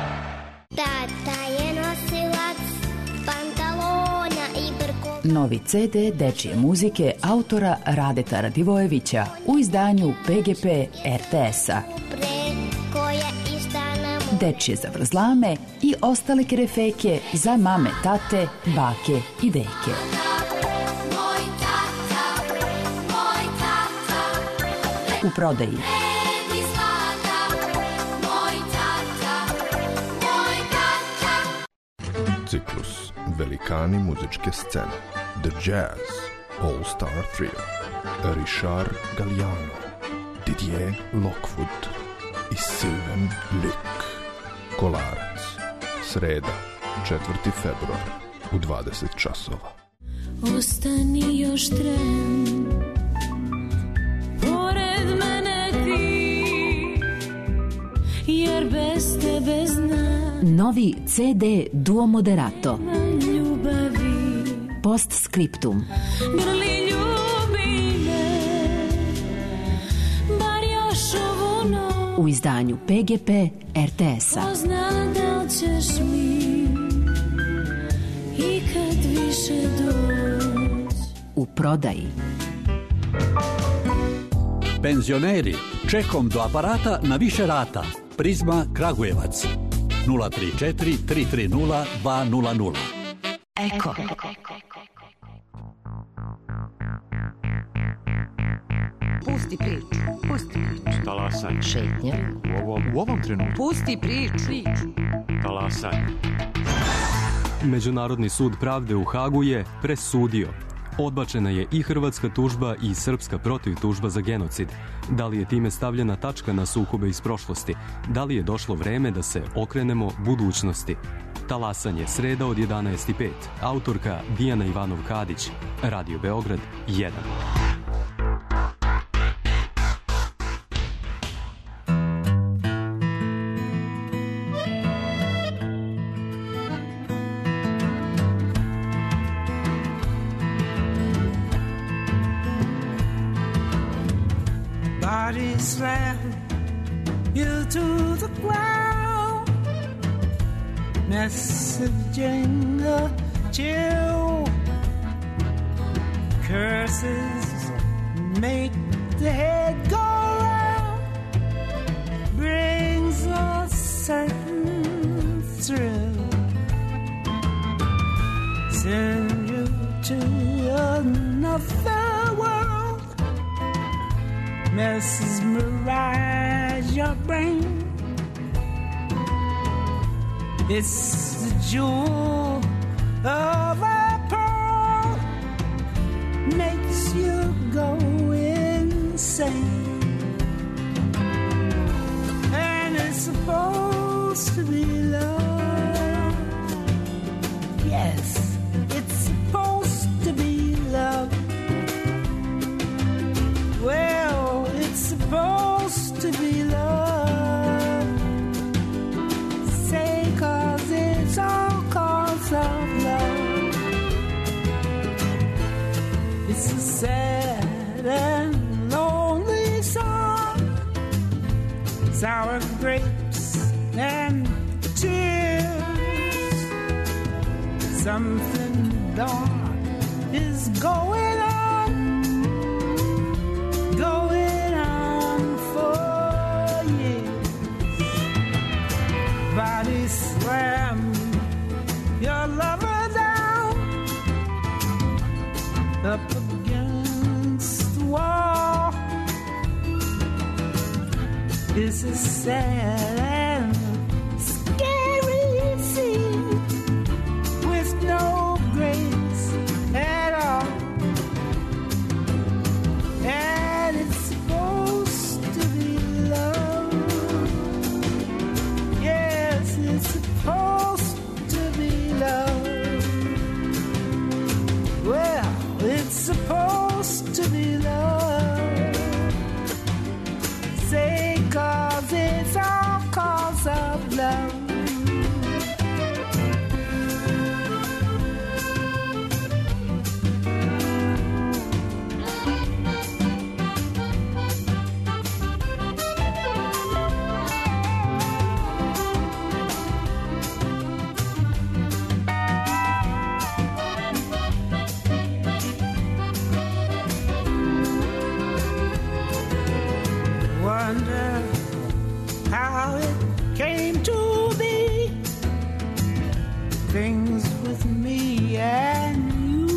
Tata je nosilac pantalona i brkova. Novi CD dečije muzike autora Radeta Radivojevića u izdanju PGP RTS-a. Dečije zavrzlame i ostale kerefeke za mame, tate, bake i deke. U prodaji. Ciklus Velikani muzičke scene, The Jazz All Star Trio, Richard Galliano, Didier Lockwood i Sylvain Luc. Kolarac, sreda, 4. februar u 20 časova. Ostani još tren, pored mene ti, jer bez tebe znam. Novi CD Duo Moderato. Postscriptum. Grli ljubi me, bar još ovu noć. U izdanju PGP RTS-a. Pozna da li ćeš mi ikad više doći. U prodaji. Penzioneri, čekom do aparata na više rata. Prizma Kragujevac. 034 330 200. Eko. Pusti priču. Talasanje. Šetnja. U ovom trenutku. Pusti priču. Talasanje. Međunarodni sud pravde u Hagu je presudio. Odbačena je i hrvatska tužba i srpska protivtužba za genocid. Da li je time stavljena tačka na sukobe iz prošlosti? Da li je došlo vreme da se okrenemo budućnosti? Talasanje, sreda od 11:05. Autorka Dijana Ivanov-Kadić. Radio Beograd 1. Slam you to the ground, messaging a chill. Curses make the head go round, brings a certain thrill. Send you to another world, mesmerize your brain. It's the jewel of a you go insane. And it's supposed to be love. Yes, it's supposed to be love. Well, it's supposed to be love. Say 'cause it's all 'cause of love. It's a sad and lonely song. Sour grapes and tears. Something dark is going on. Going on for years. Body slam your lover down. Up against the wall. It's a sad and scary scene with no grace at all. And it's supposed to be love. Yes, it's supposed to be love. Well, it's supposed to be love. Say 'cause it's all 'cause of love. Wonder how it came to be. Things with me and you.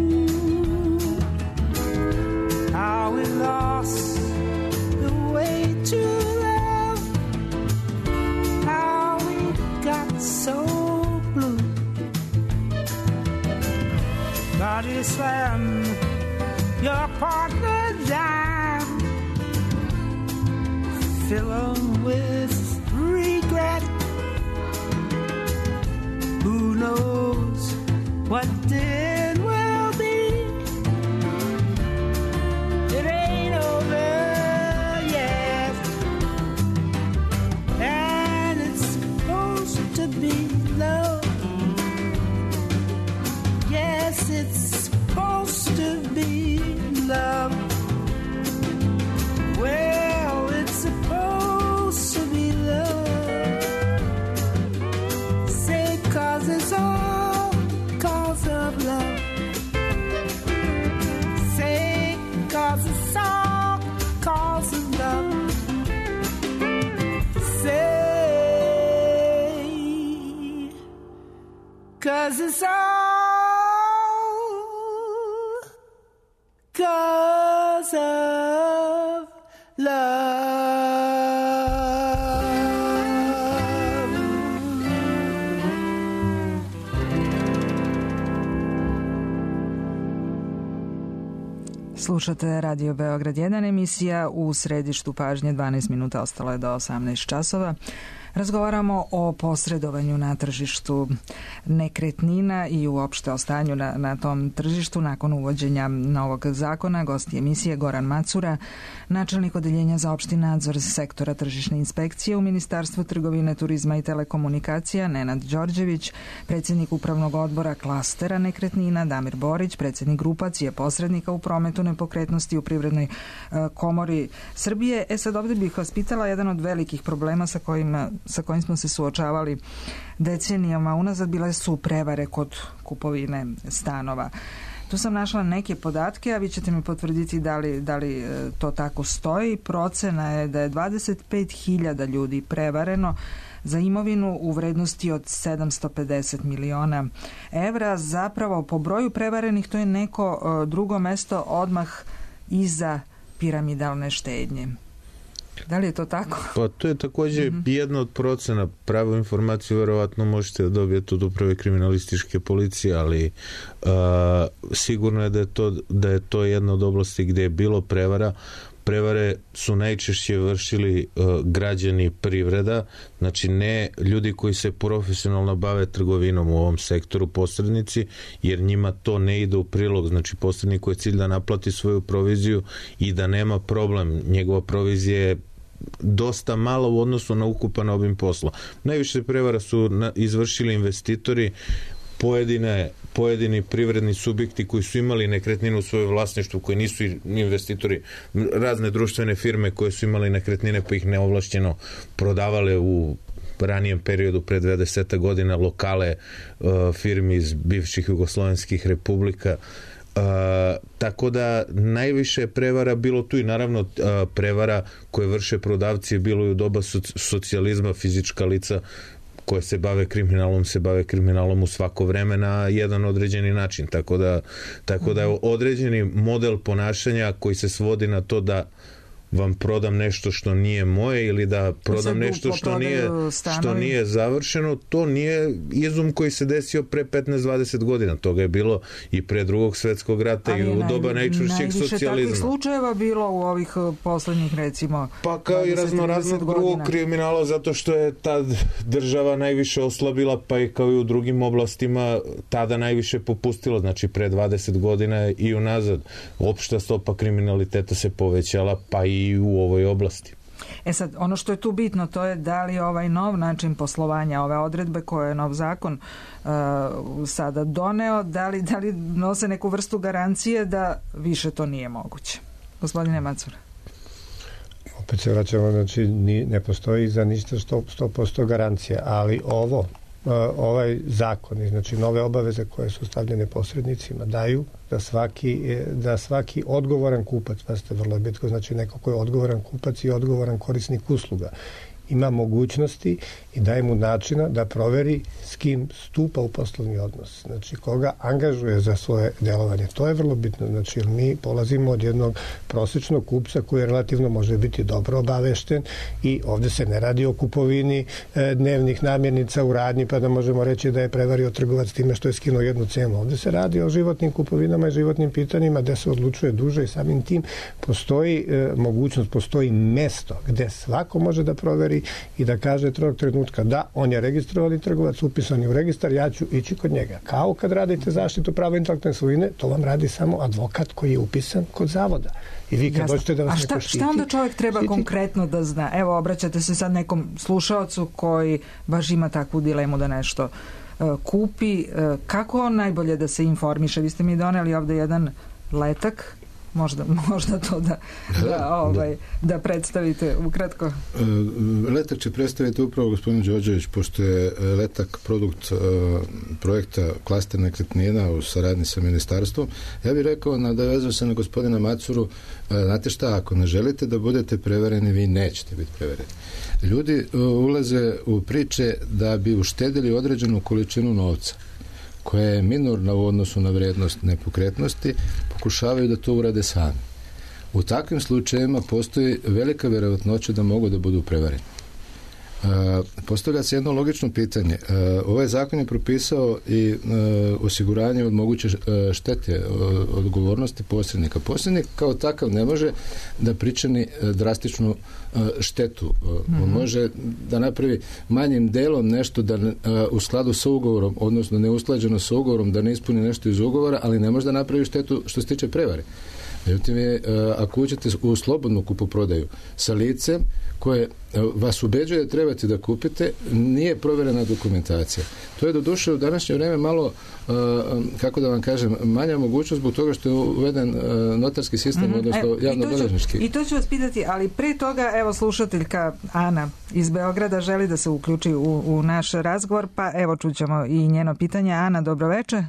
How we lost the way to love. How we got so blue. Body slam your partner down. Fill 'em with regret. Who knows what then will be? It ain't over yet. And it's supposed to be love. Yes, it's supposed to be love. Well, it's supposed to be love. Say 'cause it's all 'cause of love. Say 'cause it's all 'cause of love. Say 'cause it's all 'cause of love. Slušate Radio Beograd 1, emisija u središtu pažnje. 12 minuta ostalo je do 18 časova. Razgovaramo o posredovanju na tržištu nekretnina i uopšte o stanju na tom tržištu nakon uvođenja novog zakona. Gost emisije Goran Macura, načelnik odeljenja za opšti nadzor sektora tržišne inspekcije u Ministarstvu trgovine, turizma i telekomunikacija, Nenad Đorđević, predsjednik upravnog odbora klastera nekretnina, Damir Borić, predsjednik grupacije posrednika u prometu nepokretnosti u Privrednoj komori Srbije. Sad ovdje bih vas pitala, jedan od velikih problema sa kojim smo se suočavali decenijama unazad bile su prevare kod kupovine stanova. Tu sam našla neke podatke, a vi ćete mi potvrditi da li to tako stoji. Procena je da je 25.000 ljudi prevareno za imovinu u vrednosti od 750 miliona evra. Zapravo, po broju prevarenih to je neko drugo mesto odmah iza piramidalne štednje. Da li je to tako? Pa to je također jedna od procena. Pravu informaciju verovatno možete dobiti od uprave kriminalističke policije, ali sigurno je da je to jedna od oblasti gdje je bilo prevara. Prevare su najčešće vršili građani privreda, znači ne ljudi koji se profesionalno bave trgovinom u ovom sektoru, posrednici, jer njima to ne ide u prilog. Znači posredniku je cilj da naplati svoju proviziju i da nema problem. Njegova provizija je dosta malo u odnosu na ukupan obim posla. Najviše prevara su izvršili investitori, pojedini privredni subjekti koji su imali nekretninu u svojoj vlasništvu, koji nisu investitori, razne društvene firme koje su imali nekretnine pa ih neovlašćeno prodavale u ranijem periodu pre 20 godina, lokale firmi iz bivših jugoslovenskih republika. Tako da najviše prevara bilo tu i naravno prevara koje vrše prodavci je bilo i u doba socijalizma. Fizička lica koje se bave kriminalom u svako vreme na jedan određeni način. Tako da je određeni model ponašanja koji se svodi na to da vam prodam nešto što nije moje ili da prodam nešto što nije završeno, to nije izum koji se desio pre 15-20 godina. Toga je bilo i pre Drugog svjetskog rata i u doba najčvršćeg socijalizma. Najviše takvih slučajeva bilo u ovih poslednjih, recimo, pa kao i raznoraznog drugog kriminala, zato što je tad država najviše oslabila, pa i kao i u drugim oblastima tada najviše popustila. Znači pre 20 godina i unazad opšta stopa kriminaliteta se povećala, pa i u ovoj oblasti. Sad, ono što je tu bitno, to je da li ovaj nov način poslovanja, ove odredbe koje je nov zakon sada doneo, da li nose neku vrstu garancije da više to nije moguće. Gospodine Macura. Opet se vraćamo, znači ne postoji za ništa 100% garancija, ali ovaj zakon, znači nove obaveze koje su stavljene posrednicima daju da svaki odgovoran kupac, pa ste vrlo bitko, znači neko ko je odgovoran kupac i odgovoran korisnik usluga, ima mogućnosti i daje mu načina da proveri s kim stupa u poslovni odnos. Znači, koga angažuje za svoje delovanje. To je vrlo bitno. Znači, jer mi polazimo od jednog prosječnog kupca koji relativno može biti dobro obavešten i ovdje se ne radi o kupovini dnevnih namirnica u radnji, pa da možemo reći da je prevario trgovac time što je skinuo jednu cenu. Ovdje se radi o životnim kupovinama i životnim pitanjima gdje se odlučuje duže i samim tim postoji mogućnost, postoji mesto gdje svako može da proveri i da kaže tog trenutka da, on je registrovani trgovac, upisan je u registar, ja ću ići kod njega. Kao kad radite zaštitu prava intelektualne svojine, to vam radi samo advokat koji je upisan kod zavoda. I vi kad dođete da vas neko štiti... Šta onda čovjek treba konkretno da zna? Evo, obraćate se sad nekom slušaocu koji baš ima takvu dilemu da nešto kupi. Kako on najbolje da se informiše? Vi ste mi doneli ovdje jedan letak, možda to da predstavite ukratko. Letak će predstaviti upravo gospodin Đorđević, pošto je letak produkt projekta Klaster nekretnina u saradnji sa ministarstvom. Ja bih rekao, nadovezao se na gospodina Macuru, znate šta, ako ne želite da budete prevareni, vi nećete biti prevareni. Ljudi ulaze u priče da bi uštedili određenu količinu novca koja je minorna u odnosu na vrijednost nepokretnosti, pokušavaju da to urade sami. U takvim slučajevima postoji velika vjerojatnoća da mogu da budu prevareni. Postavlja se jedno logično pitanje. Ovaj zakon je propisao i osiguranje od moguće štete, odgovornosti posrednika. Posrednik kao takav ne može da pričini drastičnu štetu. On može da napravi manjim delom nešto da u skladu sa ugovorom, odnosno neusklađeno sa ugovorom, da ne ispuni nešto iz ugovora, ali ne može da napravi štetu što se tiče prevare. Međutim, ako uđete u slobodnu kupoprodaju sa licem koje vas ubeđuje da trebate da kupite, nije provjerena dokumentacija. To je doduše u današnje vrijeme malo, kako da vam kažem, manja mogućnost zbog toga što je uveden notarski sistem, odnosno javno-beležnički. I to ću vas pitati, ali prije toga, evo, slušateljka Ana iz Beograda želi da se uključi u naš razgovor, pa evo čućemo i njeno pitanje. Ana, dobroveče.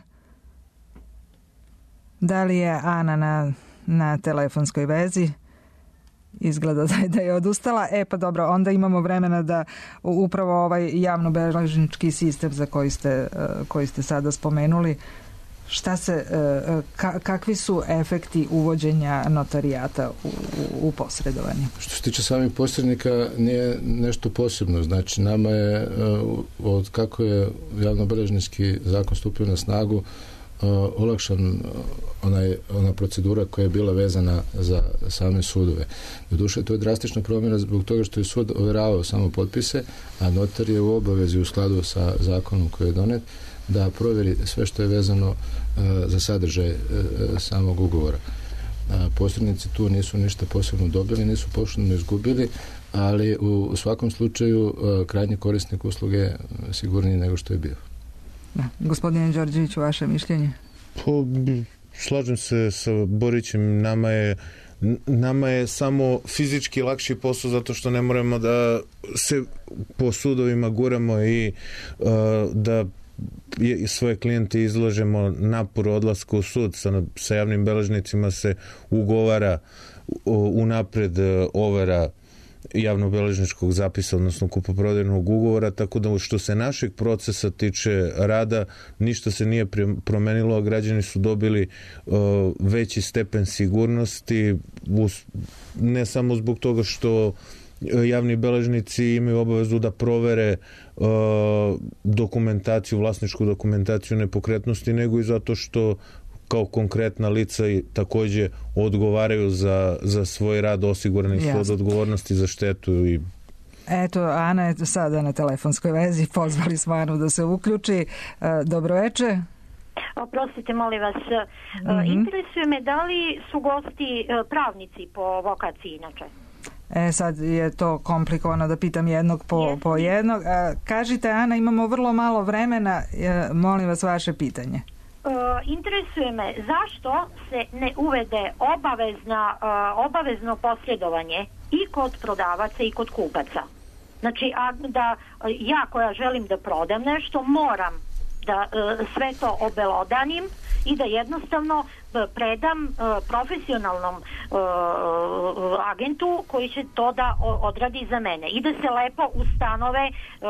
Da li je Ana na telefonskoj vezi? Izgleda da je odustala. Pa dobro, onda imamo vremena da upravo ovaj javno-beležnički sistem za koji ste sada spomenuli, kakvi su efekti uvođenja notarijata u posredovanje? Što se tiče samih posrednika nije nešto posebno. Znači nama je od kako je javnobeležnički zakon stupio na snagu olakšan ona procedura koja je bila vezana za same sudove. Doduše, to je drastična promjena zbog toga što je sud overavao samo potpise, a notar je u obavezi u skladu sa zakonom koji je donet da provjeri sve što je vezano za sadržaj samog ugovora. Posrednici tu nisu ništa posebno dobili, nisu posebno izgubili, ali u svakom slučaju krajnji korisnik usluge sigurniji nego što je bio. Da. Gospodine Đorđević, vaše mišljenje? Slažem se sa Borićem, nama je samo fizički lakši posao zato što ne moramo da se po sudovima guramo i da svoje klijente izložemo naporu odlaska u sud. Sa javnim beležnicima se ugovara unapred overa javnobeležničkog zapisa, odnosno kupoprodajnog ugovora, tako da što se našeg procesa tiče rada, ništa se nije promenilo, a građani su dobili veći stepen sigurnosti, ne samo zbog toga što javni beležnici imaju obavezu da provere dokumentaciju, vlasničku dokumentaciju nepokretnosti, nego i zato što kao konkretna lica i također odgovaraju za svoj rad, osigurani su od odgovornosti za štetu. Eto, Ana je sada na telefonskoj vezi, pozvali smo Anu da se uključi. Dobro večer. Oprostite, molim vas, interesuje me da li su gosti pravnici po vokaciji inače? Sad je to komplikovano da pitam jednog po jednog. Kažite, Ana, imamo vrlo malo vremena, molim vas vaše pitanje. Interesuje me zašto se ne uvede obavezno posredovanje i kod prodavaca i kod kupaca. Znači, da ja koja želim da prodam nešto moram da sve to obelodanim i da jednostavno predam profesionalnom agentu koji će to da odradi za mene i da se lepo ustanove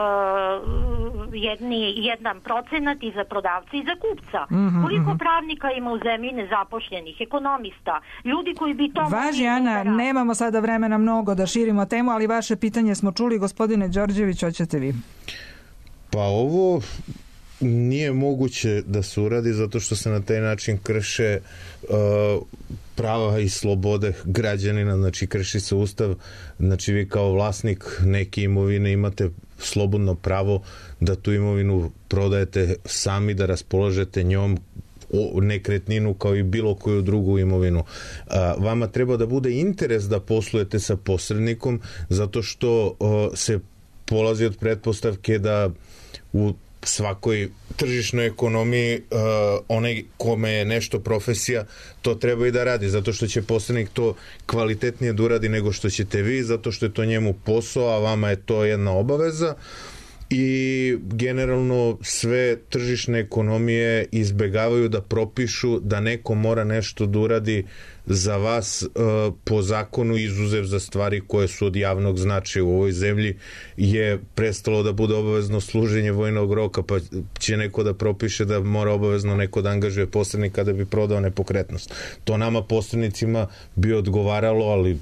jedan procenat i za prodavca i za kupca. Koliko pravnika ima u zemlji nezapošljenih, ekonomista, ljudi koji bi to... Važi, Ana, nemamo sada vremena mnogo da širimo temu, ali vaše pitanje smo čuli. Gospodine Đorđević, hoćete vi? Pa ovo nije moguće da se uradi zato što se na taj način krše prava i slobode građanina, znači krši se Ustav, znači vi kao vlasnik neke imovine imate slobodno pravo da tu imovinu prodajete sami, da raspolažete njom, nekretninu kao i bilo koju drugu imovinu. Vama treba da bude interes da poslujete sa posrednikom zato što se polazi od pretpostavke da u svakoj tržišnoj ekonomiji onaj kome je nešto profesija to treba i da radi, zato što će posrednik to kvalitetnije da uradi nego što ćete vi, zato što je to njemu posao, a vama je to jedna obaveza. I generalno sve tržišne ekonomije izbegavaju da propišu da neko mora nešto da uradi za vas po zakonu, izuzev za stvari koje su od javnog značaja. U ovoj zemlji je prestalo da bude obavezno služenje vojnog roka, pa će neko da propiše da mora obavezno neko da angažuje posrednika da bi prodao nepokretnost. To nama posrednicima bi odgovaralo, ali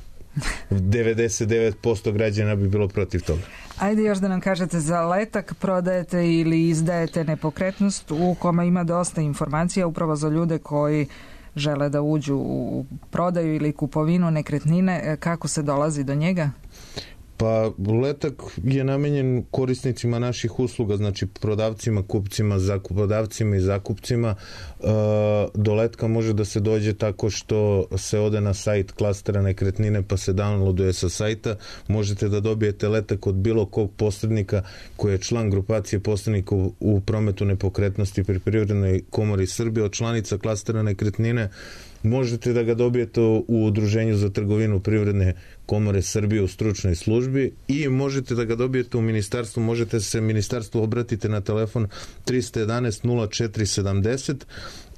99% građana bi bilo protiv toga. Ajde još da nam kažete, za letak prodajete ili izdajete nepokretnost u kome ima dosta informacija upravo za ljude koji žele da uđu u prodaju ili kupovinu nekretnine. Kako se dolazi do njega? Pa letak je namenjen korisnicima naših usluga, znači prodavcima, kupcima, zakupodavcima i zakupcima. Do letka može da se dođe tako što se ode na sajt klastera nekretnine pa se downloaduje sa sajta. Možete da dobijete letak od bilo kog posrednika koji je član grupacije posrednika u prometu nepokretnosti pri Privrednoj komori Srbije, od članica klastera nekretnine. Možete da ga dobijete u Udruženju za trgovinu Privredne komore Srbije u stručnoj službi i možete da ga dobijete u ministarstvu. Možete se ministarstvu obratiti na telefon 311 0470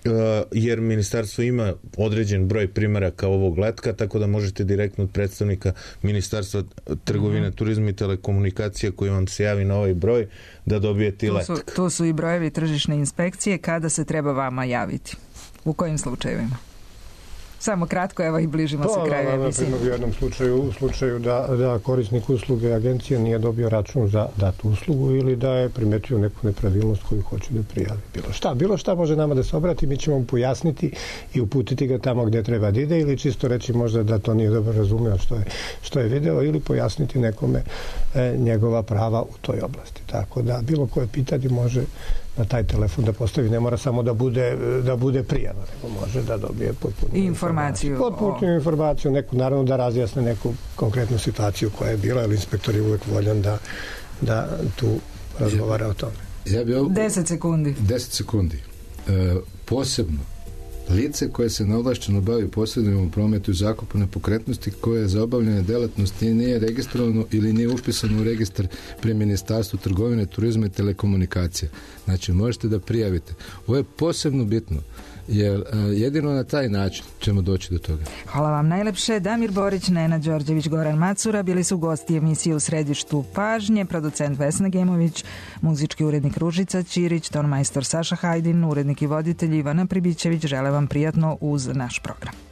jer ministarstvo ima određen broj primeraka ovog letka, tako da možete direktno od predstavnika Ministarstva trgovine, turizma i telekomunikacija koji vam se javi na ovaj broj da dobijete letak. To su i brojevi tržišne inspekcije kada se treba vama javiti. U kojim slučajevima? Samo kratko, evo i bližimo se kraju emisije. U jednom slučaju da korisnik usluge agencije nije dobio račun za datu uslugu ili da je primetio neku nepravilnost koju hoće da prijavi. Bilo šta može nama da se obrati, mi ćemo mu pojasniti i uputiti ga tamo gdje treba da ide ili čisto reći možda da to nije dobro razumio što je video ili pojasniti nekome njegova prava u toj oblasti. Tako da bilo koje pitanje može na taj telefon da postavi, ne mora samo da bude prijava, nego može da dobije potpunu informaciju. Potpunu informaciju, neku, naravno da razjasne neku konkretnu situaciju koja je bila, ali inspektor je uvek voljan da tu razgovara o tome. 10 sekundi. 10 sekundi. Posebno lice koje se neovlašteno bavi posredovanjem u prometu i zakupu nepokretnosti koje za obavljanje delatnosti nije registrovano ili nije upisano u registar pri Ministarstvu trgovine, turizma i telekomunikacija. Znači, možete da prijavite. Ovo je posebno bitno, jer jedino na taj način ćemo doći do toga. Hvala vam najlepše. Damir Borić, Nenad Đorđević, Goran Macura bili su gosti emisije U središtu pažnje, producent Vesna Gemović, muzički urednik Ružica Ćirić, ton majstor Saša Hajdin, urednik i voditelj Ivana Pribićević. Žele vam prijatno uz naš program.